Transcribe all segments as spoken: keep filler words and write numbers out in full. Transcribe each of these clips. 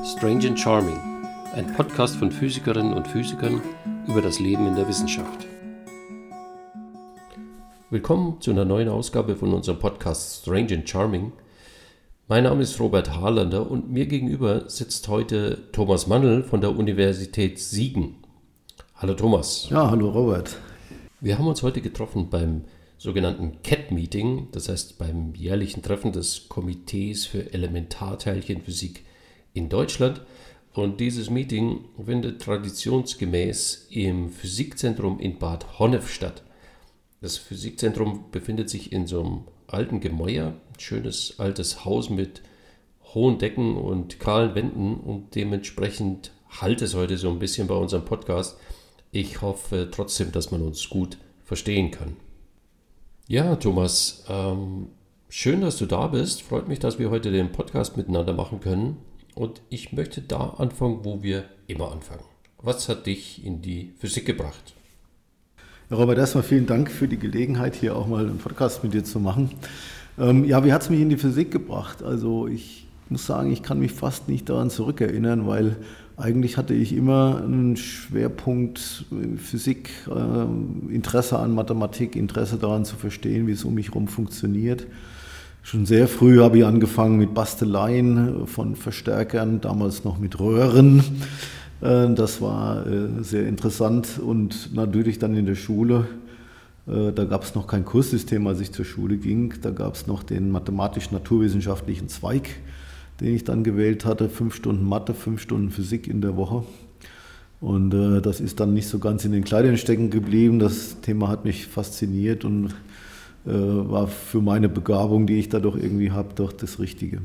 Strange and Charming, ein Podcast von Physikerinnen und Physikern über das Leben in der Wissenschaft. Willkommen zu einer neuen Ausgabe von unserem Podcast Strange and Charming. Mein Name ist Robert Harlander und mir gegenüber sitzt heute Thomas Mannl von der Universität Siegen. Hallo Thomas. Ja, hallo Robert. Wir haben uns heute getroffen beim sogenannten C E T-Meeting, das heißt beim jährlichen Treffen des Komitees für Elementarteilchenphysik in Deutschland. Und dieses Meeting findet traditionsgemäß im Physikzentrum in Bad Honnef statt. Das Physikzentrum befindet sich in so einem alten Gemäuer, ein schönes altes Haus mit hohen Decken und kahlen Wänden und dementsprechend halt es heute so ein bisschen bei unserem Podcast. Ich hoffe trotzdem, dass man uns gut verstehen kann. Ja, Thomas, ähm, schön, dass du da bist. Freut mich, dass wir heute den Podcast miteinander machen können. Und ich möchte da anfangen, wo wir immer anfangen. Was hat dich in die Physik gebracht? Ja, Robert, erstmal vielen Dank für die Gelegenheit, hier auch mal einen Podcast mit dir zu machen. Ähm, ja, wie hat es mich in die Physik gebracht? Also ich muss sagen, ich kann mich fast nicht daran zurückerinnern, weil eigentlich hatte ich immer einen Schwerpunkt Physik, äh, Interesse an Mathematik, Interesse daran zu verstehen, wie es um mich herum funktioniert. Schon sehr früh habe ich angefangen mit Basteleien von Verstärkern, damals noch mit Röhren. Das war sehr interessant und natürlich dann in der Schule, da gab es noch kein Kurssystem, als ich zur Schule ging. Da gab es noch den mathematisch-naturwissenschaftlichen Zweig, den ich dann gewählt hatte. Fünf Stunden Mathe, fünf Stunden Physik in der Woche. Und das ist dann nicht so ganz in den Kleidern stecken geblieben. Das Thema hat mich fasziniert und war für meine Begabung, die ich dadurch irgendwie habe, doch das Richtige.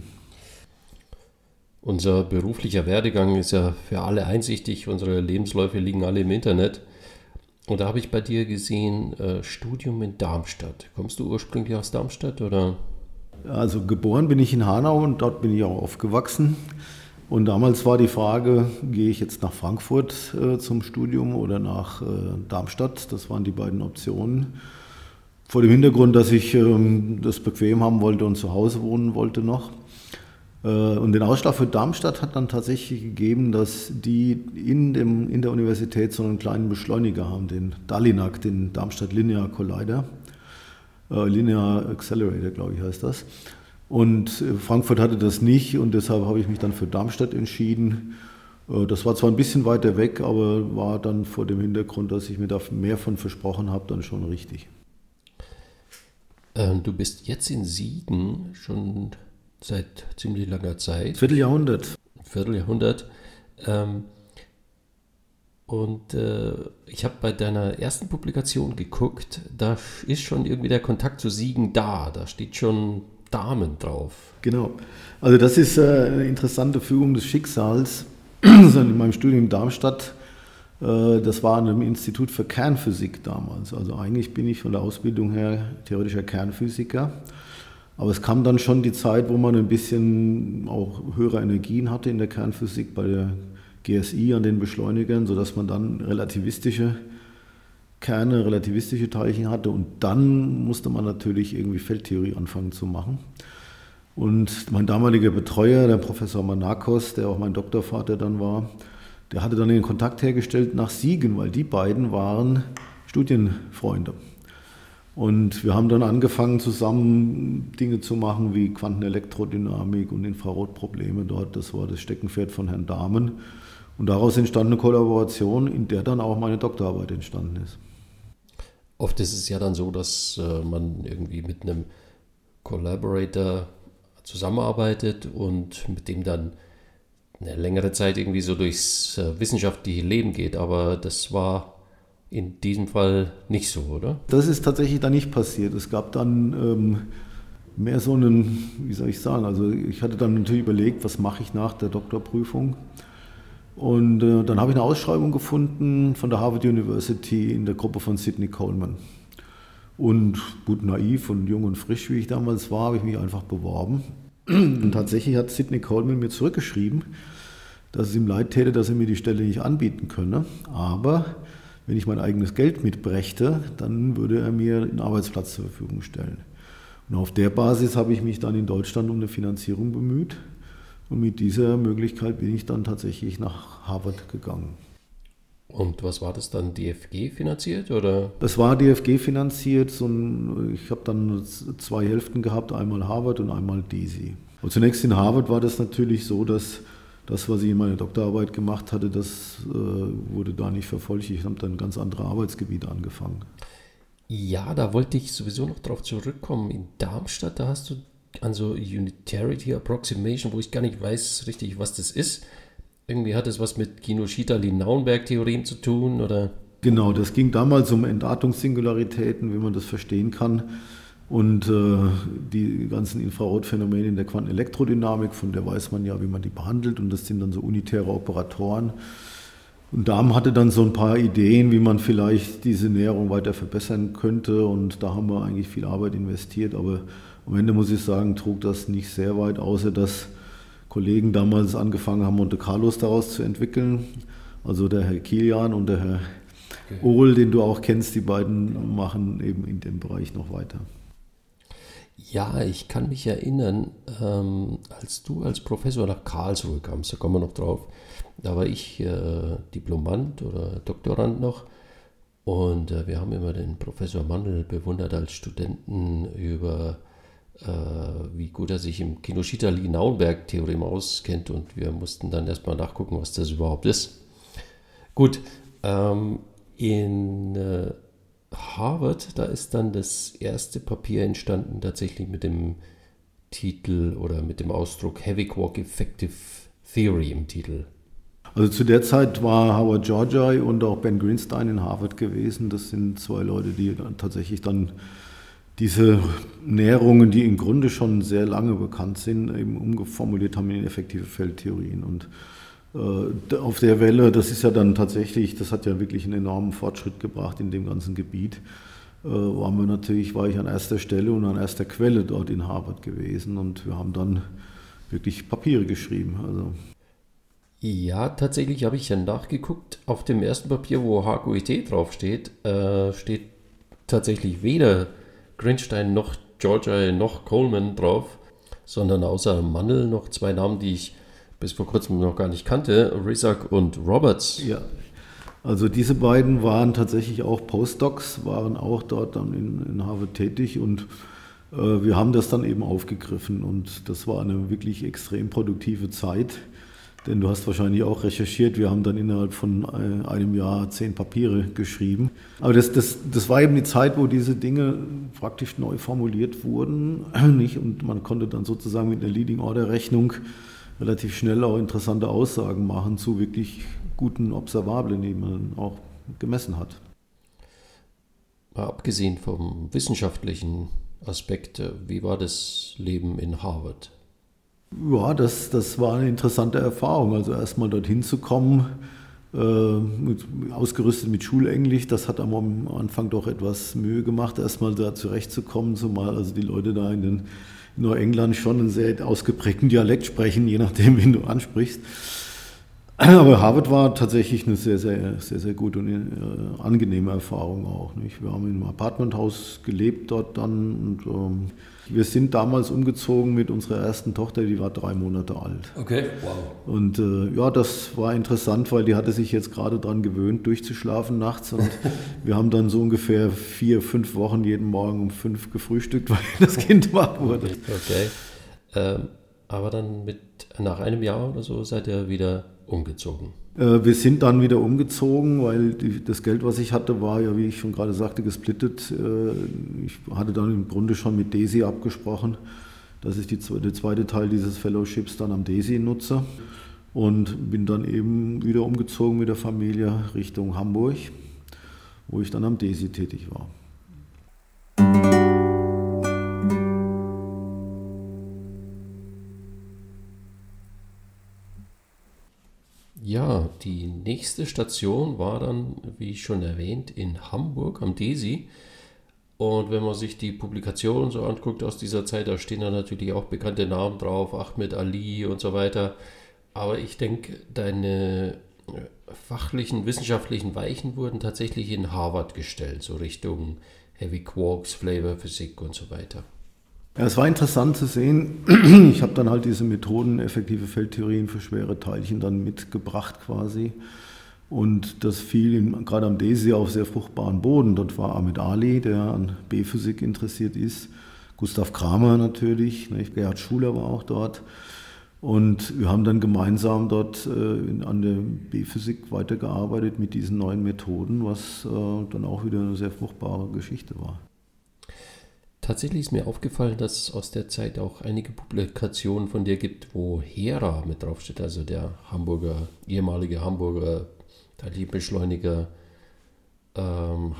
Unser beruflicher Werdegang ist ja für alle einsichtig, unsere Lebensläufe liegen alle im Internet. Und da habe ich bei dir gesehen, äh, Studium in Darmstadt. Kommst du ursprünglich aus Darmstadt, oder? Also geboren bin ich in Hanau und dort bin ich auch aufgewachsen. Und damals war die Frage, gehe ich jetzt nach Frankfurt äh, zum Studium oder nach äh, Darmstadt? Das waren die beiden Optionen. Vor dem Hintergrund, dass ich ähm, das bequem haben wollte und zu Hause wohnen wollte noch. Äh, und den Ausschlag für Darmstadt hat dann tatsächlich gegeben, dass die in, dem, in der Universität so einen kleinen Beschleuniger haben, den DALINAC, den Darmstadt Linear Collider. Äh, Linear Accelerator, glaube ich, heißt das. Und äh, Frankfurt hatte das nicht und deshalb habe ich mich dann für Darmstadt entschieden. Äh, das war zwar ein bisschen weiter weg, aber war dann vor dem Hintergrund, dass ich mir da mehr von versprochen habe, dann schon richtig. Du bist jetzt in Siegen schon seit ziemlich langer Zeit. Vierteljahrhundert. Vierteljahrhundert. Ähm, und äh, ich habe bei deiner ersten Publikation geguckt, da ist schon irgendwie der Kontakt zu Siegen da. Da steht schon Damen drauf. Genau. Also das ist äh, eine interessante Fügung des Schicksals. In meinem Studium in Darmstadt, das war an einem Institut für Kernphysik damals. Also eigentlich bin ich von der Ausbildung her theoretischer Kernphysiker. Aber es kam dann schon die Zeit, wo man ein bisschen auch höhere Energien hatte in der Kernphysik bei der G S I an den Beschleunigern, sodass man dann relativistische Kerne, relativistische Teilchen hatte. Und dann musste man natürlich irgendwie Feldtheorie anfangen zu machen. Und mein damaliger Betreuer, der Professor Manakos, der auch mein Doktorvater dann war, der hatte dann den Kontakt hergestellt nach Siegen, weil die beiden waren Studienfreunde. Und wir haben dann angefangen, zusammen Dinge zu machen wie Quantenelektrodynamik und Infrarotprobleme dort. Das war das Steckenpferd von Herrn Dahmen. Und daraus entstand eine Kollaboration, in der dann auch meine Doktorarbeit entstanden ist. Oft ist es ja dann so, dass äh, man irgendwie mit einem Collaborator zusammenarbeitet und mit dem dann eine längere Zeit irgendwie so durchs äh, wissenschaftliche Leben geht, aber das war in diesem Fall nicht so, oder? Das ist tatsächlich dann nicht passiert. Es gab dann ähm, mehr so einen, wie soll ich sagen, also ich hatte dann natürlich überlegt, was mache ich nach der Doktorprüfung. Und äh, dann habe ich eine Ausschreibung gefunden von der Harvard University in der Gruppe von Sidney Coleman. Und gut naiv und jung und frisch, wie ich damals war, habe ich mich einfach beworben. Und tatsächlich hat Sidney Coleman mir zurückgeschrieben, dass es ihm leid täte, dass er mir die Stelle nicht anbieten könne. Aber wenn ich mein eigenes Geld mitbrächte, dann würde er mir einen Arbeitsplatz zur Verfügung stellen. Und auf der Basis habe ich mich dann in Deutschland um eine Finanzierung bemüht Und mit dieser Möglichkeit bin ich dann tatsächlich nach Harvard gegangen. Und was war das dann, D F G finanziert, oder? Das war D F G finanziert. So ein, ich habe dann zwei Hälften gehabt, einmal Harvard und einmal D S I. Und zunächst in Harvard war das natürlich so, dass das, was ich in meiner Doktorarbeit gemacht hatte, das äh, wurde da nicht verfolgt. Ich habe dann ganz andere Arbeitsgebiete angefangen. Ja, da wollte ich sowieso noch drauf zurückkommen. In Darmstadt, da hast du also Unitarity Approximation, wo ich gar nicht weiß richtig, was das ist. Irgendwie hat es was mit Kinoshita-Lee-Naunberg-Theorem zu tun, oder? Genau, das ging damals um Entartungssingularitäten, wie man das verstehen kann. Und äh, die ganzen Infrarotphänomene in der Quantenelektrodynamik, von der weiß man ja, wie man die behandelt. Und das sind dann so unitäre Operatoren. Und Dahm hatte dann so ein paar Ideen, wie man vielleicht diese Näherung weiter verbessern könnte. Und da haben wir eigentlich viel Arbeit investiert. Aber am Ende muss ich sagen, trug das nicht sehr weit, außer dass Kollegen damals angefangen haben, Monte Carlos daraus zu entwickeln. Also der Herr Kilian und der Herr okay. Ohl, den du auch kennst, die beiden machen eben in dem Bereich noch weiter. Ja, ich kann mich erinnern, ähm, als du als Professor nach Karlsruhe kamst, da kommen wir noch drauf, da war ich äh, Diplomant oder Doktorand noch und äh, wir haben immer den Professor Mandl bewundert als Studenten über wie gut er sich im Kinoshita-Lee-Naunberg-Theorem auskennt und wir mussten dann erstmal nachgucken, was das überhaupt ist. Gut, ähm, in äh, Harvard, da ist dann das erste Papier entstanden, tatsächlich mit dem Titel oder mit dem Ausdruck Heavy Quark Effective Theory im Titel. Also zu der Zeit war Howard Georgi und auch Ben Greenstein in Harvard gewesen. Das sind zwei Leute, die dann tatsächlich dann diese Näherungen, die im Grunde schon sehr lange bekannt sind, eben umgeformuliert haben in effektive Feldtheorien. Und äh, auf der Welle, das ist ja dann tatsächlich, das hat ja wirklich einen enormen Fortschritt gebracht in dem ganzen Gebiet, äh, waren wir natürlich, war ich an erster Stelle und an erster Quelle dort in Harvard gewesen und wir haben dann wirklich Papiere geschrieben. Also. Ja, tatsächlich habe ich ja nachgeguckt. Auf dem ersten Papier, wo H Q I T draufsteht, äh, steht tatsächlich weder Greenstein noch Georgi noch Coleman drauf, sondern außer Mandl noch zwei Namen, die ich bis vor kurzem noch gar nicht kannte, Rizak und Roberts. Ja, also diese beiden waren tatsächlich auch Postdocs, waren auch dort dann in, in Harvard tätig und äh, wir haben das dann eben aufgegriffen und das war eine wirklich extrem produktive Zeit. Denn du hast wahrscheinlich auch recherchiert, wir haben dann innerhalb von einem Jahr zehn Papiere geschrieben. Aber das, das, das war eben die Zeit, wo diese Dinge praktisch neu formuliert wurden. Nicht? Und man konnte dann sozusagen mit einer Leading-Order-Rechnung relativ schnell auch interessante Aussagen machen zu wirklich guten Observablen, die man auch gemessen hat. Mal abgesehen vom wissenschaftlichen Aspekt, wie war das Leben in Harvard? Ja, das, das war eine interessante Erfahrung. Also erstmal dorthin zu kommen, äh, mit, ausgerüstet mit Schulenglisch, das hat am Anfang doch etwas Mühe gemacht, erstmal da zurechtzukommen, zumal also die Leute da in, den, in Neuengland schon einen sehr ausgeprägten Dialekt sprechen, je nachdem, wen du ansprichst. Aber Harvard war tatsächlich eine sehr, sehr, sehr, sehr gute und äh, angenehme Erfahrung auch. Nicht? Wir haben in einem Apartmenthaus gelebt dort dann und ähm, wir sind damals umgezogen mit unserer ersten Tochter, die war drei Monate alt. Okay, wow. Und äh, ja, das war interessant, weil die hatte sich jetzt gerade daran gewöhnt, durchzuschlafen nachts. Und wir haben dann so ungefähr vier, fünf Wochen jeden Morgen um fünf gefrühstückt, weil das Kind wach wurde. Okay, ähm, aber dann mit nach einem Jahr oder so seid ihr wieder umgezogen? Äh, wir sind dann wieder umgezogen, weil die, das Geld, was ich hatte, war ja, wie ich schon gerade sagte, gesplittet. Äh, ich hatte dann im Grunde schon mit D E S I abgesprochen, dass ich die, der zweite Teil dieses Fellowships dann am D E S I nutze und bin dann eben wieder umgezogen mit der Familie Richtung Hamburg, wo ich dann am D E S I tätig war. Ja, die nächste Station war dann, wie schon erwähnt, in Hamburg am D E S I. Und wenn man sich die Publikationen so anguckt aus dieser Zeit, da stehen da natürlich auch bekannte Namen drauf, Ahmed Ali und so weiter. Aber ich denke, deine fachlichen, wissenschaftlichen Weichen wurden tatsächlich in Harvard gestellt, so Richtung Heavy Quarks, Flavor Physik und so weiter. Ja, es war interessant zu sehen. Ich habe dann halt diese Methoden, effektive Feldtheorien für schwere Teilchen dann mitgebracht quasi. Und das fiel in, gerade am DESY auf sehr fruchtbaren Boden. Dort war Ahmed Ali, der an B-Physik interessiert ist. Gustav Kramer natürlich, nicht? Gerhard Schuler war auch dort. Und wir haben dann gemeinsam dort äh, in, an der B-Physik weitergearbeitet mit diesen neuen Methoden, was äh, dann auch wieder eine sehr fruchtbare Geschichte war. Tatsächlich ist mir aufgefallen, dass es aus der Zeit auch einige Publikationen von dir gibt, wo Hera mit draufsteht, also der Hamburger, ehemalige Hamburger Teilchenbeschleuniger, ähm,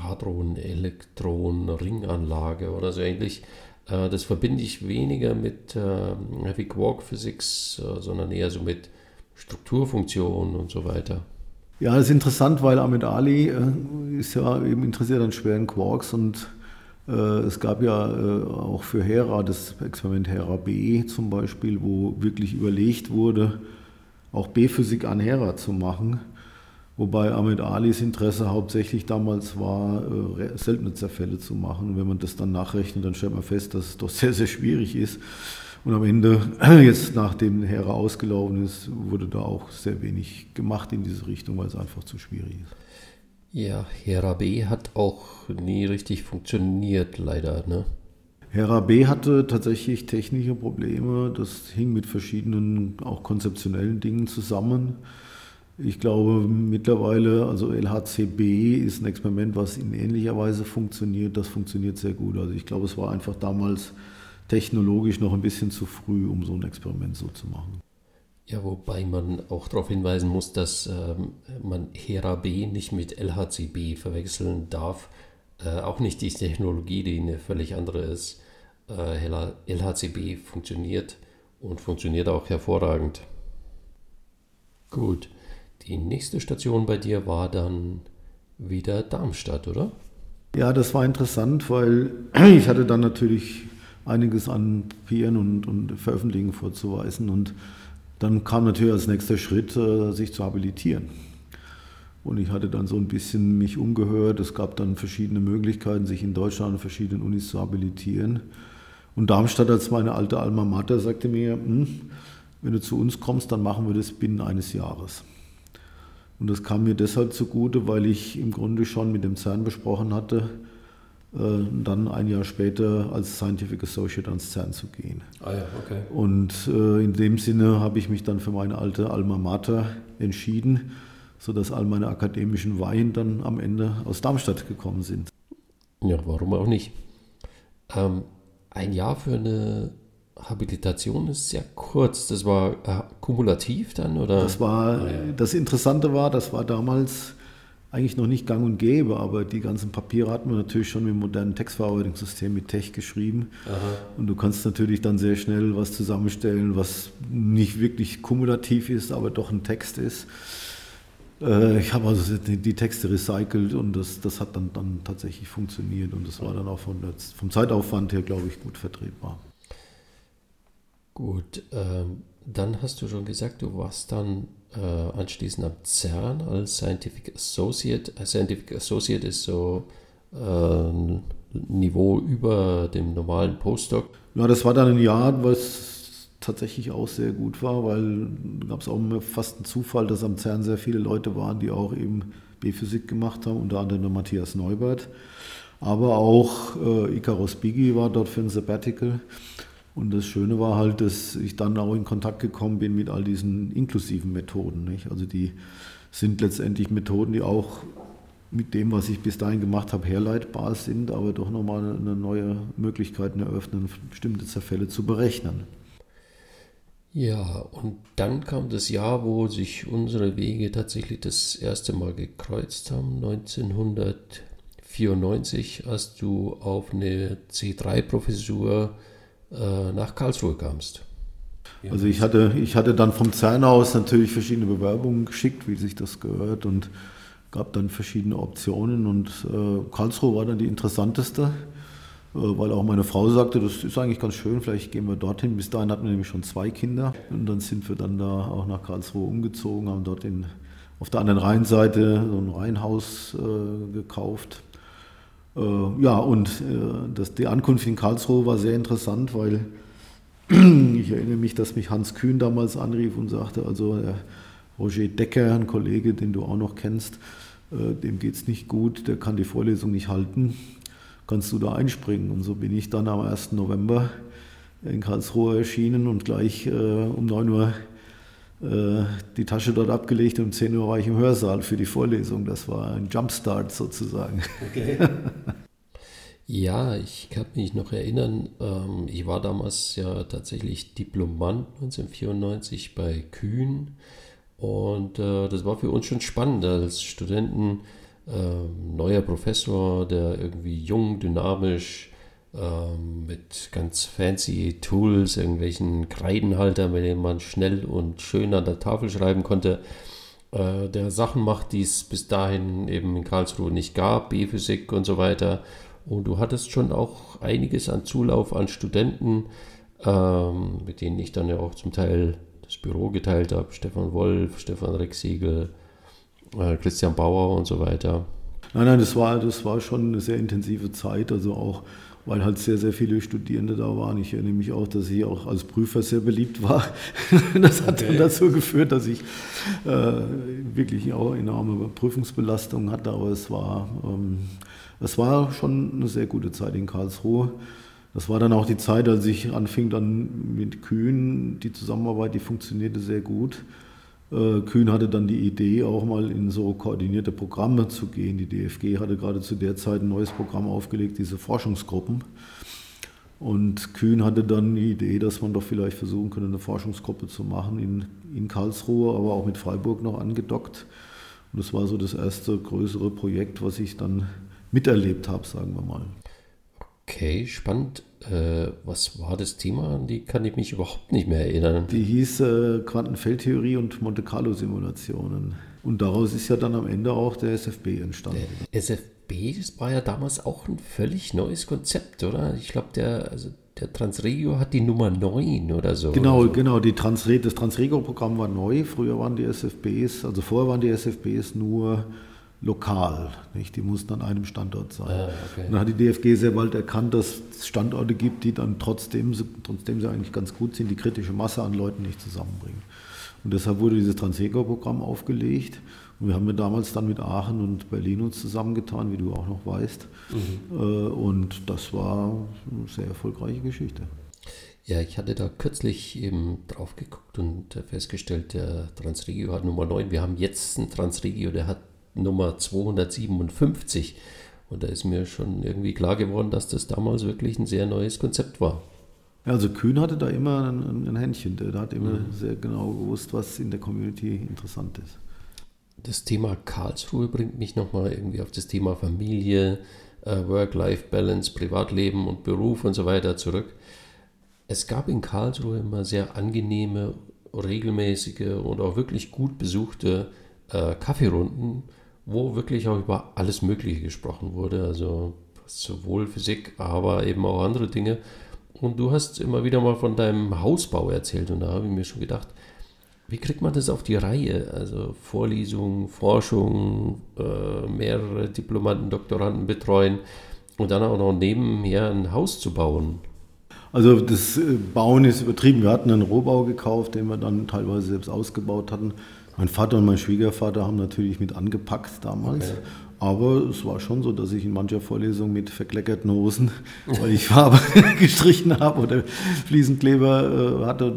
Hadron-Elektron-Ringanlage oder so ähnlich. Äh, das verbinde ich weniger mit äh, Heavy Quark Physics, äh, sondern eher so mit Strukturfunktionen und so weiter. Ja, das ist interessant, weil Ahmed Ali äh, ist ja eben interessiert an schweren Quarks und es gab ja auch für Hera das Experiment Hera B zum Beispiel, wo wirklich überlegt wurde, auch B-Physik an Hera zu machen. Wobei Ahmed Alis Interesse hauptsächlich damals war, seltene Zerfälle zu machen. Wenn man das dann nachrechnet, dann stellt man fest, dass es doch sehr, sehr schwierig ist. Und am Ende, jetzt nachdem Hera ausgelaufen ist, wurde da auch sehr wenig gemacht in diese Richtung, weil es einfach zu schwierig ist. Ja, Hera B hat auch nie richtig funktioniert, leider, ne? Hera B hatte tatsächlich technische Probleme. Das hing mit verschiedenen, auch konzeptionellen Dingen zusammen. Ich glaube mittlerweile, also L H C B ist ein Experiment, was in ähnlicher Weise funktioniert. Das funktioniert sehr gut. Also ich glaube, es war einfach damals technologisch noch ein bisschen zu früh, um so ein Experiment so zu machen. Ja, wobei man auch darauf hinweisen muss, dass ähm, man Hera B nicht mit L H C B verwechseln darf. Äh, auch nicht die Technologie, die eine völlig andere ist. Äh, L H C B funktioniert und funktioniert auch hervorragend. Gut, die nächste Station bei dir war dann wieder Darmstadt, oder? Ja, das war interessant, weil ich hatte dann natürlich einiges an Papieren und, und Veröffentlichungen vorzuweisen und dann kam natürlich als nächster Schritt, sich zu habilitieren. Und ich hatte dann so ein bisschen mich umgehört. Es gab dann verschiedene Möglichkeiten, sich in Deutschland an verschiedenen Unis zu habilitieren. Und Darmstadt als meine alte Alma Mater sagte mir, hm, wenn du zu uns kommst, dann machen wir das binnen eines Jahres. Und das kam mir deshalb zugute, weil ich im Grunde schon mit dem CERN besprochen hatte, dann ein Jahr später als Scientific Associate ans CERN zu gehen. Ah ja, okay. Und äh, in dem Sinne habe ich mich dann für meine alte Alma Mater entschieden, sodass all meine akademischen Weihen dann am Ende aus Darmstadt gekommen sind. Ja, warum auch nicht? Ähm, ein Jahr für eine Habilitation ist sehr kurz. Das war äh, kumulativ dann, oder? Das war, ah, ja. Das Interessante war, das war damals eigentlich noch nicht gang und gäbe, aber die ganzen Papiere hatten wir natürlich schon mit dem modernen Textverarbeitungssystem mit Tech geschrieben. Aha. Und du kannst natürlich dann sehr schnell was zusammenstellen, was nicht wirklich kumulativ ist, aber doch ein Text ist. Äh, ich habe also die Texte recycelt und das, das hat dann, dann tatsächlich funktioniert und das war dann auch von der, vom Zeitaufwand her, glaube ich, gut vertretbar. Gut, ähm, dann hast du schon gesagt, du warst dann äh, anschließend am CERN als Scientific Associate. Scientific Associate ist so äh, ein Niveau über dem normalen Postdoc. Ja, das war dann ein Jahr, was tatsächlich auch sehr gut war, weil da gab es auch fast einen Zufall, dass am CERN sehr viele Leute waren, die auch eben B-Physik gemacht haben, unter anderem Matthias Neubert. Aber auch äh, Icarus Biggi war dort für ein Sabbatical. Und das Schöne war halt, dass ich dann auch in Kontakt gekommen bin mit all diesen inklusiven Methoden. Nicht? Also die sind letztendlich Methoden, die auch mit dem, was ich bis dahin gemacht habe, herleitbar sind, aber doch nochmal eine neue Möglichkeit eröffnen, bestimmte Zerfälle zu berechnen. Ja, und dann kam das Jahr, wo sich unsere Wege tatsächlich das erste Mal gekreuzt haben, neunzehnhundertvierundneunzig, als du auf eine C drei Professur nach Karlsruhe kamst. Also ich hatte, ich hatte dann vom CERN aus natürlich verschiedene Bewerbungen geschickt, wie sich das gehört, und gab dann verschiedene Optionen und äh, Karlsruhe war dann die interessanteste, äh, weil auch meine Frau sagte, das ist eigentlich ganz schön, vielleicht gehen wir dorthin. Bis dahin hatten wir nämlich schon zwei Kinder und dann sind wir dann da auch nach Karlsruhe umgezogen, haben dort in, auf der anderen Rheinseite so ein Reihenhaus äh, gekauft. Äh, ja, und äh, das, die Ankunft in Karlsruhe war sehr interessant, weil ich erinnere mich, dass mich Hans Kühn damals anrief und sagte, also der Roger Decker, ein Kollege, den du auch noch kennst, äh, dem geht es nicht gut, der kann die Vorlesung nicht halten, kannst du da einspringen? Und so bin ich dann am ersten November in Karlsruhe erschienen und gleich äh, um neun Uhr äh, die Tasche dort abgelegt und um zehn Uhr war ich im Hörsaal für die Vorlesung. Das war ein Jumpstart sozusagen. Okay. Ja, ich kann mich noch erinnern, ähm, ich war damals ja tatsächlich Diplomant neunzehnhundertvierundneunzig bei Kühn und äh, das war für uns schon spannend als Studenten, äh, neuer Professor, der irgendwie jung, dynamisch, äh, mit ganz fancy Tools, irgendwelchen Kreidenhalter, mit denen man schnell und schön an der Tafel schreiben konnte, äh, der Sachen macht, die es bis dahin eben in Karlsruhe nicht gab, B-Physik und so weiter. Und du hattest schon auch einiges an Zulauf an Studenten, ähm, mit denen ich dann ja auch zum Teil das Büro geteilt habe. Stefan Wolf, Stefan Rexigel, äh, Christian Bauer und so weiter. Nein, nein, das war, das war schon eine sehr intensive Zeit, also auch, weil halt sehr, sehr viele Studierende da waren. Ich erinnere mich auch, dass ich auch als Prüfer sehr beliebt war. Das hat okay. dann dazu geführt, dass ich äh, wirklich auch enorme Prüfungsbelastungen hatte, aber es war... Ähm, Es war schon eine sehr gute Zeit in Karlsruhe. Das war dann auch die Zeit, als ich anfing dann mit Kühn. Die Zusammenarbeit, die funktionierte sehr gut. Kühn hatte dann die Idee, auch mal in so koordinierte Programme zu gehen. Die D F G hatte gerade zu der Zeit ein neues Programm aufgelegt, diese Forschungsgruppen. Und Kühn hatte dann die Idee, dass man doch vielleicht versuchen könnte, eine Forschungsgruppe zu machen in, in Karlsruhe, aber auch mit Freiburg noch angedockt. Und das war so das erste größere Projekt, was ich dann miterlebt habe, sagen wir mal. Okay, spannend. Äh, was war das Thema? An die kann ich mich überhaupt nicht mehr erinnern. Die hieß äh, Quantenfeldtheorie und Monte-Carlo-Simulationen. Und daraus ist ja dann am Ende auch der S F B entstanden. Der S F B, das war ja damals auch ein völlig neues Konzept, oder? Ich glaube, der, also der Transregio hat die Nummer neun oder so. Genau, oder so. genau. Die Transre- das Transregio-Programm war neu. Früher waren die S F Bs, also vorher waren die S F Bs nur lokal, nicht? Die mussten an einem Standort sein. Ah, okay. Und dann hat die D F G sehr bald erkannt, dass es Standorte gibt, die dann trotzdem, trotzdem sie eigentlich ganz gut sind, die kritische Masse an Leuten nicht zusammenbringen. Und deshalb wurde dieses Transregio-Programm aufgelegt. Und wir haben ja damals dann mit Aachen und Berlin uns zusammengetan, wie du auch noch weißt. Mhm. Und das war eine sehr erfolgreiche Geschichte. Ja, ich hatte da kürzlich eben drauf geguckt und festgestellt, der Transregio hat Nummer neun. Wir haben jetzt einen Transregio, der hat Nummer zweihundertsiebenundfünfzig. Und da ist mir schon irgendwie klar geworden, dass das damals wirklich ein sehr neues Konzept war. Ja, also Kühn hatte da immer ein, ein Händchen. Der hat immer mhm. sehr genau gewusst, was in der Community interessant ist. Das Thema Karlsruhe bringt mich nochmal irgendwie auf das Thema Familie, Work-Life-Balance, Privatleben und Beruf und so weiter zurück. Es gab in Karlsruhe immer sehr angenehme, regelmäßige und auch wirklich gut besuchte äh, Kaffeerunden, wo wirklich auch über alles Mögliche gesprochen wurde, also sowohl Physik, aber eben auch andere Dinge. Und du hast immer wieder mal von deinem Hausbau erzählt und da habe ich mir schon gedacht, wie kriegt man das auf die Reihe? Also Vorlesungen, Forschung, äh, mehrere Diplomanden, Doktoranden betreuen und dann auch noch nebenher ein Haus zu bauen. Also das Bauen ist übertrieben. Wir hatten einen Rohbau gekauft, den wir dann teilweise selbst ausgebaut hatten. Mein Vater und mein Schwiegervater haben natürlich mit angepackt damals. Okay. Aber es war schon so, dass ich in mancher Vorlesung mit verkleckerten Hosen, weil ich Farbe gestrichen habe oder Fliesenkleber äh, hatte,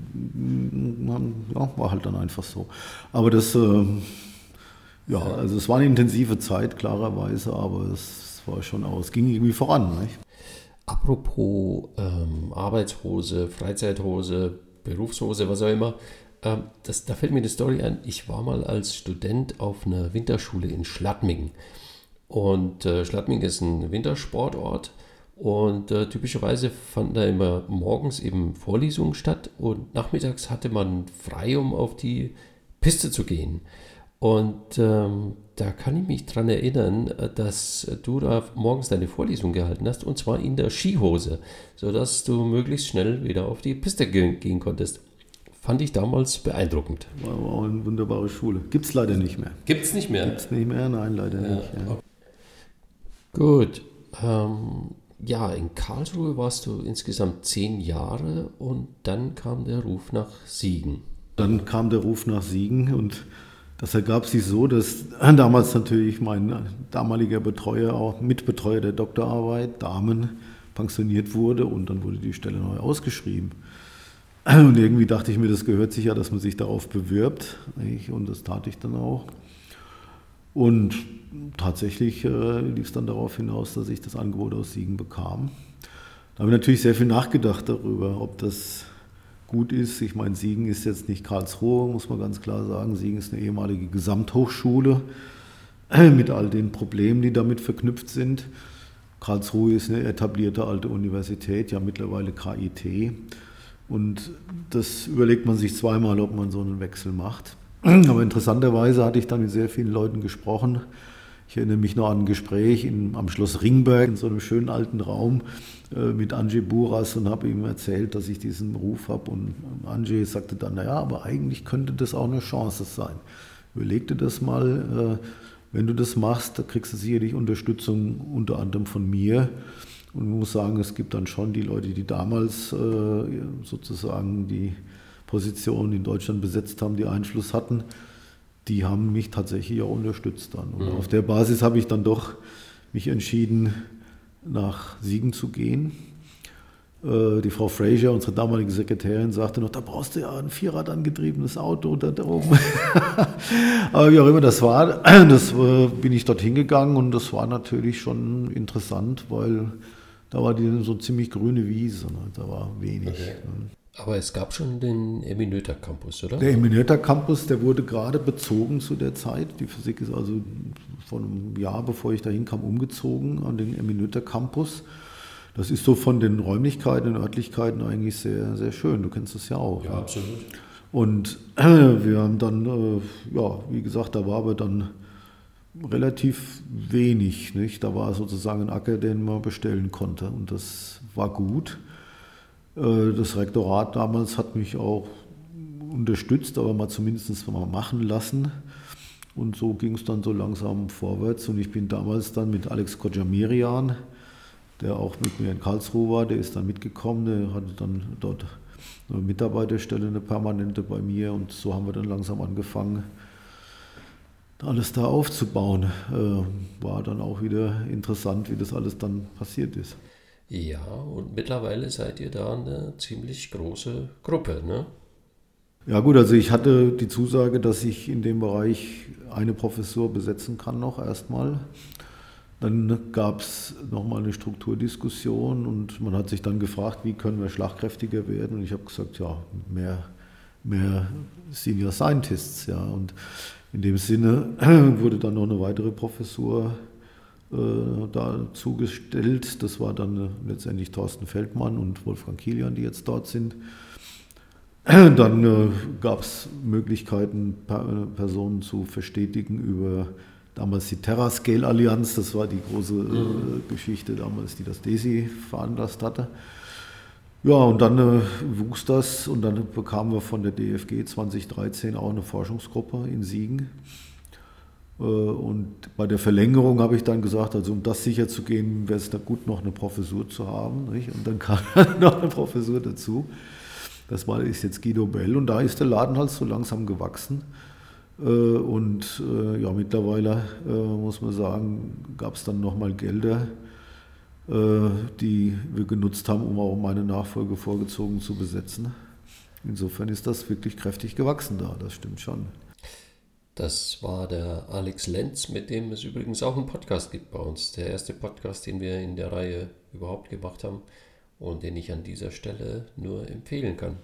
ja, war halt dann einfach so. Aber das, äh, ja, also es war eine intensive Zeit, klarerweise, aber es war schon auch, es ging irgendwie voran. Nicht? Apropos ähm, Arbeitshose, Freizeithose, Berufshose, was auch immer, ähm, das, da fällt mir eine Story ein. Ich war mal als Student auf einer Winterschule in Schladming. Und äh, Schladming ist ein Wintersportort und äh, typischerweise fanden da immer morgens eben Vorlesungen statt und nachmittags hatte man frei, um auf die Piste zu gehen. Und ähm, da kann ich mich dran erinnern, dass du da morgens deine Vorlesung gehalten hast, und zwar in der Skihose, sodass du möglichst schnell wieder auf die Piste gehen, gehen konntest. Fand ich damals beeindruckend. War auch eine wunderbare Schule. Gibt es leider nicht mehr. Gibt es nicht mehr? Gibt es nicht mehr? Nein, leider ja. nicht. Ja. Gut. Ähm, ja, in Karlsruhe warst du insgesamt zehn Jahre und dann kam der Ruf nach Siegen. Dann kam der Ruf nach Siegen und das ergab sich so, dass damals natürlich mein damaliger Betreuer, auch Mitbetreuer der Doktorarbeit, Dahmen, pensioniert wurde und dann wurde die Stelle neu ausgeschrieben. Und irgendwie dachte ich mir, das gehört sich ja, dass man sich darauf bewirbt. Und das tat ich dann auch. Und tatsächlich äh, lief es dann darauf hinaus, dass ich das Angebot aus Siegen bekam. Da habe ich natürlich sehr viel nachgedacht darüber, ob das gut ist. Ich meine, Siegen ist jetzt nicht Karlsruhe, muss man ganz klar sagen. Siegen ist eine ehemalige Gesamthochschule mit all den Problemen, die damit verknüpft sind. Karlsruhe ist eine etablierte alte Universität, ja mittlerweile K I T. Und das überlegt man sich zweimal, ob man so einen Wechsel macht. Aber interessanterweise hatte ich dann mit sehr vielen Leuten gesprochen. Ich erinnere mich noch an ein Gespräch in, am Schloss Ringberg in so einem schönen alten Raum äh, mit Andrzej Buras und habe ihm erzählt, dass ich diesen Ruf habe. Und Andrzej sagte dann, naja, aber eigentlich könnte das auch eine Chance sein. Überleg dir das mal, äh, wenn du das machst, da kriegst du sicherlich Unterstützung unter anderem von mir. Und man muss sagen, es gibt dann schon die Leute, die damals äh, sozusagen die Position in Deutschland besetzt haben, die Einfluss hatten, die haben mich tatsächlich auch unterstützt dann. Und mhm. auf der Basis habe ich dann doch mich entschieden, nach Siegen zu gehen. Äh, die Frau Fraser, unsere damalige Sekretärin, sagte noch, da brauchst du ja ein Vierrad angetriebenes Auto da oben. Aber wie auch immer das war, das äh, bin ich dorthin gegangen und das war natürlich schon interessant, weil da war die so ziemlich grüne Wiese, ne? Da war wenig. Okay. Ne? Aber es gab schon den Eminöter Campus, oder? Der Eminöter Campus, der wurde gerade bezogen zu der Zeit. Die Physik ist also vor einem Jahr, bevor ich da hinkam, umgezogen an den Eminöter Campus. Das ist so von den Räumlichkeiten und Örtlichkeiten eigentlich sehr, sehr schön. Du kennst das ja auch. Ja, ne? Absolut. Und äh, wir haben dann, äh, ja, wie gesagt, da war aber dann relativ wenig. Nicht? Da war sozusagen ein Acker, den man bestellen konnte. Und das war gut. Das Rektorat damals hat mich auch unterstützt, aber mal zumindest mal machen lassen. Und so ging es dann so langsam vorwärts. Und ich bin damals dann mit Alex Kojamirian, der auch mit mir in Karlsruhe war, der ist dann mitgekommen, der hatte dann dort eine Mitarbeiterstelle, eine permanente bei mir. Und so haben wir dann langsam angefangen, alles da aufzubauen. War dann auch wieder interessant, wie das alles dann passiert ist. Ja, und mittlerweile seid ihr da eine ziemlich große Gruppe, ne? Ja gut, also ich hatte die Zusage, dass ich in dem Bereich eine Professur besetzen kann noch erstmal. Dann gab es nochmal eine Strukturdiskussion und man hat sich dann gefragt, wie können wir schlagkräftiger werden? Und ich habe gesagt, ja, mehr, mehr Senior Scientists. Ja. Und in dem Sinne wurde dann noch eine weitere Professur dazu gestellt. Das war dann letztendlich Thorsten Feldmann und Wolfgang Kilian, die jetzt dort sind. Dann äh, gab es Möglichkeiten, per, Personen zu verstetigen über damals die TerraScale-Allianz. Das war die große äh, mhm. Geschichte damals, die das DESI veranlasst hatte. Ja, und dann äh, wuchs das und dann bekamen wir von der D F G zwanzig dreizehn auch eine Forschungsgruppe in Siegen. Und bei der Verlängerung habe ich dann gesagt, also um das sicher zu gehen, wäre es da gut, noch eine Professur zu haben. Nicht? Und dann kam noch eine Professur dazu. Das war, ist jetzt Guido Bell und da ist der Laden halt so langsam gewachsen. Und ja, mittlerweile muss man sagen, gab es dann nochmal Gelder, die wir genutzt haben, um auch meine Nachfolge vorgezogen zu besetzen. Insofern ist das wirklich kräftig gewachsen da, das stimmt schon. Das war der Alex Lenz, mit dem es übrigens auch einen Podcast gibt bei uns. Der erste Podcast, den wir in der Reihe überhaupt gemacht haben und den ich an dieser Stelle nur empfehlen kann.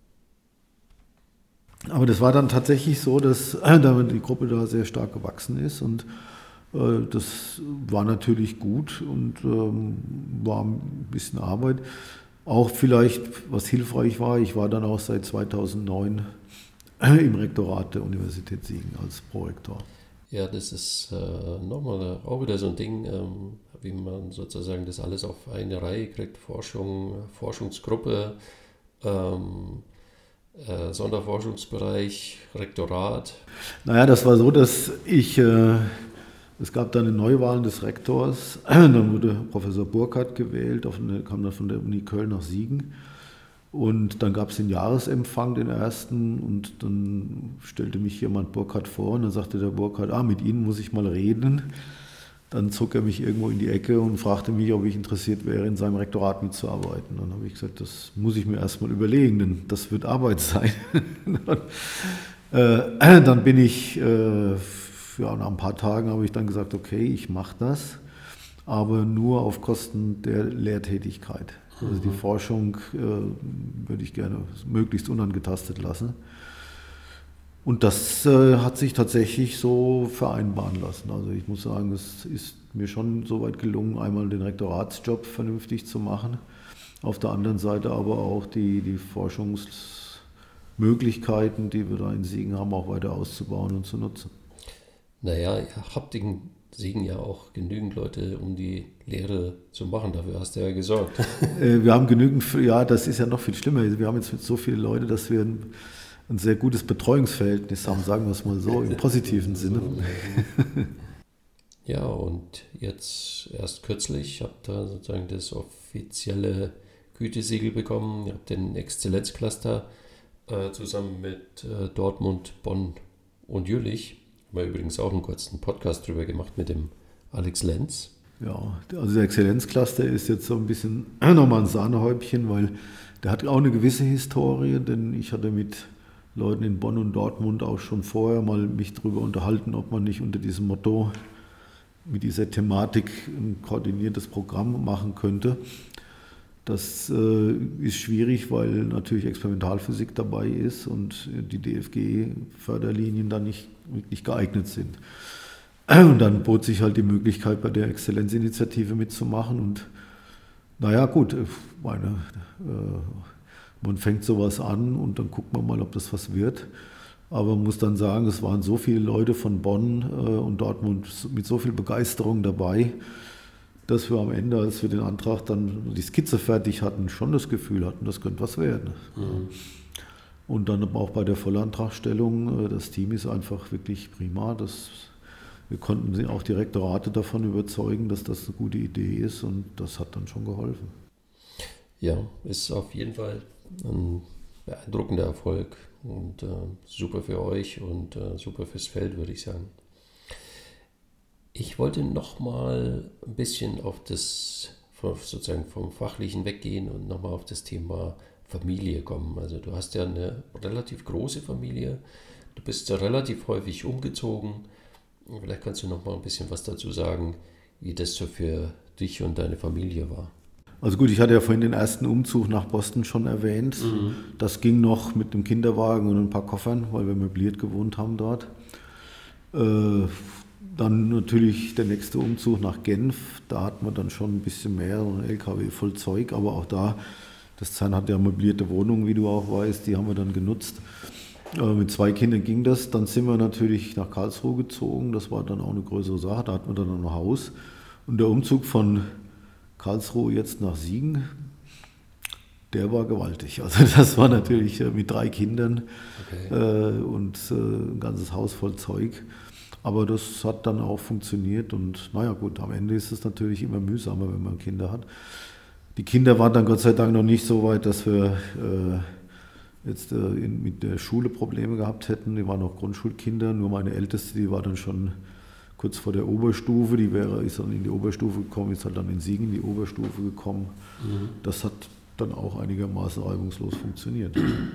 Aber das war dann tatsächlich so, dass die Gruppe da sehr stark gewachsen ist und äh, das war natürlich gut und ähm, war ein bisschen Arbeit. Auch vielleicht, was hilfreich war, ich war dann auch seit zweitausendneun im Rektorat der Universität Siegen als Prorektor. Ja, das ist äh, nochmal auch wieder so ein Ding, ähm, wie man sozusagen das alles auf eine Reihe kriegt. Forschung, Forschungsgruppe, ähm, äh, Sonderforschungsbereich, Rektorat. Naja, das war so, dass ich äh, Es gab dann eine Neuwahl des Rektors, dann wurde Professor Burkhardt gewählt, auf eine, kam dann von der Uni Köln nach Siegen. Und dann gab es den Jahresempfang, den ersten, und dann stellte mich jemand Burkhardt vor und dann sagte der Burkhardt, ah, mit Ihnen muss ich mal reden. Dann zog er mich irgendwo in die Ecke und fragte mich, ob ich interessiert wäre, in seinem Rektorat mitzuarbeiten. Dann habe ich gesagt, das muss ich mir erstmal überlegen, denn das wird Arbeit sein. dann, äh, dann bin ich, äh, ja, nach ein paar Tagen habe ich dann gesagt, okay, ich mache das, aber nur auf Kosten der Lehrtätigkeit. Also die Forschung äh, würde ich gerne möglichst unangetastet lassen. Und das äh, hat sich tatsächlich so vereinbaren lassen. Also ich muss sagen, es ist mir schon soweit gelungen, einmal den Rektoratsjob vernünftig zu machen. Auf der anderen Seite aber auch die, die Forschungsmöglichkeiten, die wir da in Siegen haben, auch weiter auszubauen und zu nutzen. Naja, ihr habt in Siegen ja auch genügend Leute, um die Lehre zu machen. Dafür hast du ja gesorgt. Wir haben genügend, ja, das ist ja noch viel schlimmer. Wir haben jetzt so viele Leute, dass wir ein, ein sehr gutes Betreuungsverhältnis haben, sagen wir es mal so, im positiven Sinne. Ja, und jetzt erst kürzlich habt ihr sozusagen das offizielle Gütesiegel bekommen. Ihr habt den Exzellenzcluster äh, zusammen mit äh, Dortmund, Bonn und Jülich. Haben wir übrigens auch einen kurzen Podcast drüber gemacht mit dem Alex Lenz. Ja, also der Exzellenzcluster ist jetzt so ein bisschen nochmal ein Sahnehäubchen, weil der hat auch eine gewisse Historie, denn ich hatte mit Leuten in Bonn und Dortmund auch schon vorher mal mich darüber unterhalten, ob man nicht unter diesem Motto mit dieser Thematik ein koordiniertes Programm machen könnte. Das äh, ist schwierig, weil natürlich Experimentalphysik dabei ist und die D F G-Förderlinien dann nicht wirklich geeignet sind. Und dann bot sich halt die Möglichkeit, bei der Exzellenzinitiative mitzumachen. Und naja, gut, meine, äh, man fängt sowas an und dann guckt man mal, ob das was wird. Aber man muss dann sagen, es waren so viele Leute von Bonn äh, und Dortmund mit so viel Begeisterung dabei, dass wir am Ende, als wir den Antrag dann, die Skizze fertig hatten, schon das Gefühl hatten, das könnte was werden. Mhm. Und dann auch bei der Vollantragstellung, das Team ist einfach wirklich prima. Das, wir konnten auch die Rektorate davon überzeugen, dass das eine gute Idee ist und das hat dann schon geholfen. Ja, ist auf jeden Fall ein beeindruckender Erfolg und äh, super für euch und äh, super fürs Feld, würde ich sagen. Ich wollte nochmal ein bisschen auf das, sozusagen vom Fachlichen weggehen und nochmal auf das Thema Familie kommen. Also du hast ja eine relativ große Familie, du bist ja relativ häufig umgezogen. Vielleicht kannst du nochmal ein bisschen was dazu sagen, wie das so für dich und deine Familie war. Also gut, ich hatte ja vorhin den ersten Umzug nach Boston schon erwähnt. Mhm. Das ging noch mit einem Kinderwagen und ein paar Koffern, weil wir möbliert gewohnt haben dort. Äh, Dann natürlich der nächste Umzug nach Genf, da hat man dann schon ein bisschen mehr, ein L K W voll Zeug, aber auch da, das C E R N hat ja möblierte Wohnungen, wie du auch weißt, die haben wir dann genutzt. Äh, mit zwei Kindern ging das, dann sind wir natürlich nach Karlsruhe gezogen, das war dann auch eine größere Sache, da hatten wir dann noch ein Haus. Und der Umzug von Karlsruhe jetzt nach Siegen, der war gewaltig. Also das war natürlich äh, mit drei Kindern okay. äh, und äh, ein ganzes Haus voll Zeug. Aber das hat dann auch funktioniert und naja gut, am Ende ist es natürlich immer mühsamer, wenn man Kinder hat. Die Kinder waren dann Gott sei Dank noch nicht so weit, dass wir äh, jetzt äh, in, mit der Schule Probleme gehabt hätten. Die waren noch Grundschulkinder, nur meine Älteste, die war dann schon kurz vor der Oberstufe, die wäre, ist dann in die Oberstufe gekommen, ist halt dann in Siegen in die Oberstufe gekommen. Mhm. Das hat dann auch einigermaßen reibungslos funktioniert.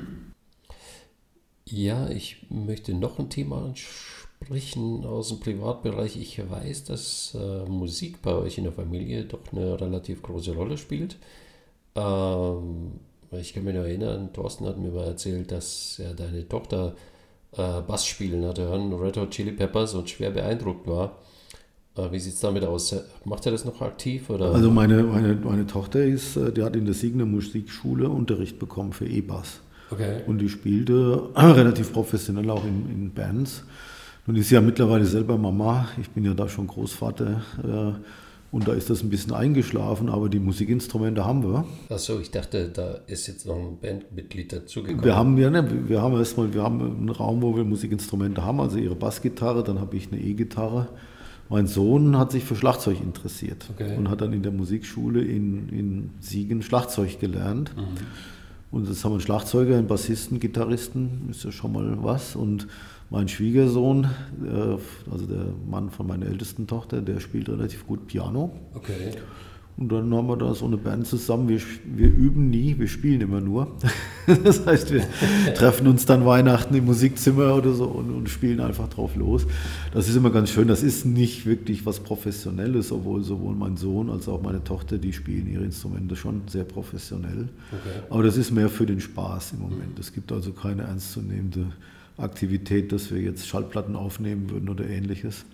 Ja, ich möchte noch ein Thema ansprechen aus dem Privatbereich. Ich weiß, dass äh, Musik bei euch in der Familie doch eine relativ große Rolle spielt. Ähm, ich kann mich noch erinnern, Thorsten hat mir mal erzählt, dass ja, deine Tochter äh, Bass spielen hatte, hören Red Hot Chili Peppers und schwer beeindruckt war. Äh, wie sieht es damit aus? Macht er das noch aktiv? Oder? Also meine, meine, meine Tochter ist, die hat in der Siegener Musikschule Unterricht bekommen für E-Bass. Okay. Und die spielte relativ professionell auch in, in Bands. Und ist ja mittlerweile selber Mama. Ich bin ja da schon Großvater. Äh, und da ist das ein bisschen eingeschlafen, aber die Musikinstrumente haben wir. Achso, ich dachte, da ist jetzt noch ein Bandmitglied dazugekommen. Wir haben ja, ne, wir haben erstmal, wir haben einen Raum, wo wir Musikinstrumente haben, also ihre Bassgitarre, dann habe ich eine E-Gitarre Mein Sohn hat sich für Schlagzeug interessiert okay. und hat dann in der Musikschule in, in Siegen Schlagzeug gelernt. Mhm. Und jetzt haben wir einen Schlagzeuger, einen Bassisten, Gitarristen, ist ja schon mal was. Und mein Schwiegersohn, also der Mann von meiner ältesten Tochter, der spielt relativ gut Piano. Okay. Und dann haben wir da so eine Band zusammen. Wir, wir üben nie, wir spielen immer nur. Das heißt, wir treffen uns dann Weihnachten im Musikzimmer oder so und, und spielen einfach drauf los. Das ist immer ganz schön. Das ist nicht wirklich was Professionelles, obwohl sowohl mein Sohn als auch meine Tochter, die spielen ihre Instrumente schon sehr professionell. Okay. Aber das ist mehr für den Spaß im Moment. Es gibt also keine ernstzunehmende Aktivität, dass wir jetzt Schallplatten aufnehmen würden oder Ähnliches.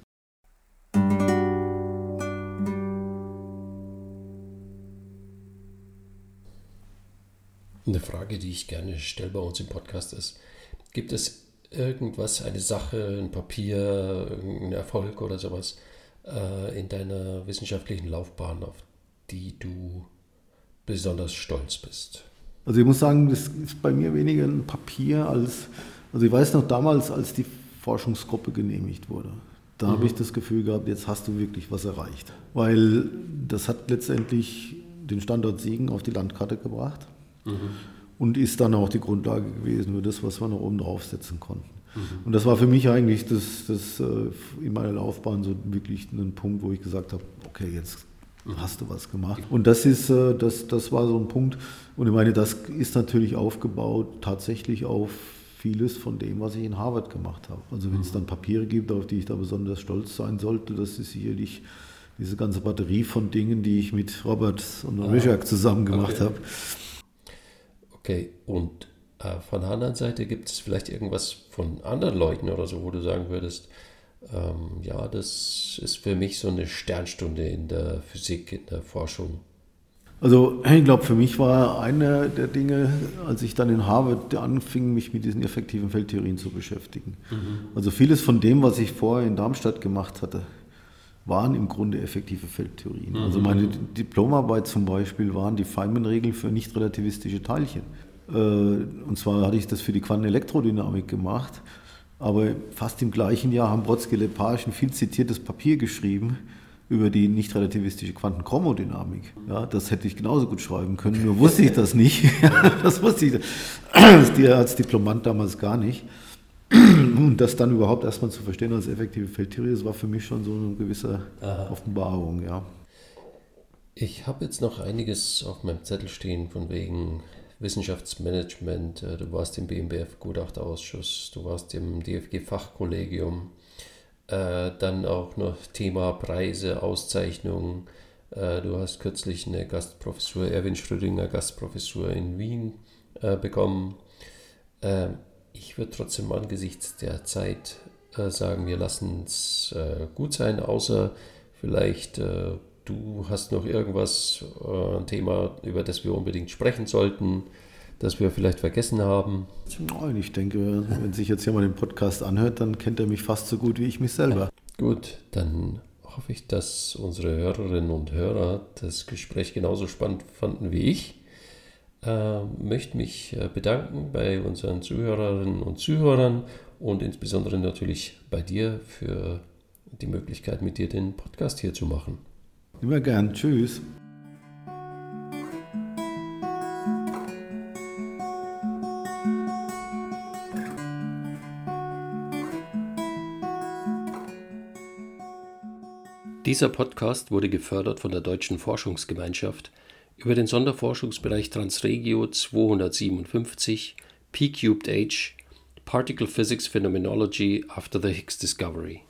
Eine Frage, die ich gerne stelle bei uns im Podcast ist, gibt es irgendwas, eine Sache, ein Papier, ein Erfolg oder sowas äh, in deiner wissenschaftlichen Laufbahn, auf die du besonders stolz bist? Also ich muss sagen, das ist bei mir weniger ein Papier als, also ich weiß noch damals, als die Forschungsgruppe genehmigt wurde, da mhm. habe ich das Gefühl gehabt, jetzt hast du wirklich was erreicht. Weil das hat letztendlich den Standort Siegen auf die Landkarte gebracht. Mhm. Und ist dann auch die Grundlage gewesen für das, was wir noch oben draufsetzen konnten. Mhm. Und das war für mich eigentlich das, das in meiner Laufbahn so wirklich ein Punkt, wo ich gesagt habe, okay, jetzt hast du was gemacht. Und das ist, das, das war so ein Punkt. Und ich meine, das ist natürlich aufgebaut tatsächlich auf vieles von dem, was ich in Harvard gemacht habe. Also wenn es dann Papiere gibt, auf die ich da besonders stolz sein sollte, das ist sicherlich diese ganze Batterie von Dingen, die ich mit Robert und ah, Richard zusammen gemacht okay. habe. Okay, und äh, von der anderen Seite gibt es vielleicht irgendwas von anderen Leuten oder so, wo du sagen würdest, ähm, ja, das ist für mich so eine Sternstunde in der Physik, in der Forschung. Also ich glaube, für mich war eine der Dinge, als ich dann in Harvard anfing, mich mit diesen effektiven Feldtheorien zu beschäftigen. Mhm. Also vieles von dem, was ich vorher in Darmstadt gemacht hatte, waren im Grunde effektive Feldtheorien. Mhm. Also meine Diplomarbeit zum Beispiel waren die Feynman-Regeln für nicht-relativistische Teilchen. Und zwar hatte ich das für die Quantenelektrodynamik gemacht, aber fast im gleichen Jahr haben Brodsky-Lepage ein viel zitiertes Papier geschrieben über die nicht-relativistische Quantenchromodynamik. Ja, das hätte ich genauso gut schreiben können, nur wusste ich das nicht. Das wusste ich als Diplomant damals gar nicht. Und das dann überhaupt erstmal zu verstehen als effektive Feldtheorie, das war für mich schon so eine gewisse Aha. Offenbarung, ja. Ich habe jetzt noch einiges auf meinem Zettel stehen von wegen Wissenschaftsmanagement. Du warst im B M B F-Gutachterausschuss, du warst im D F G-Fachkollegium, äh, dann auch noch Thema Preise, Auszeichnungen. Äh, du hast kürzlich eine Gastprofessur, Erwin Schrödinger Gastprofessur in Wien äh, bekommen. Äh, Ich würde trotzdem angesichts der Zeit äh, sagen, wir lassen es äh, gut sein, außer vielleicht äh, du hast noch irgendwas, äh, ein Thema, über das wir unbedingt sprechen sollten, das wir vielleicht vergessen haben. Nein, ich denke, wenn sich jetzt jemand den Podcast anhört, dann kennt er mich fast so gut wie ich mich selber. Gut, dann hoffe ich, dass unsere Hörerinnen und Hörer das Gespräch genauso spannend fanden wie ich. Äh, möchte mich äh, bedanken bei unseren Zuhörerinnen und Zuhörern und insbesondere natürlich bei dir für die Möglichkeit, mit dir den Podcast hier zu machen. Immer gern. Tschüss. Dieser Podcast wurde gefördert von der Deutschen Forschungsgemeinschaft über den Sonderforschungsbereich Transregio zweihundertsiebenundfünfzig, P-Cubed H, Particle Physics Phenomenology after the Higgs Discovery.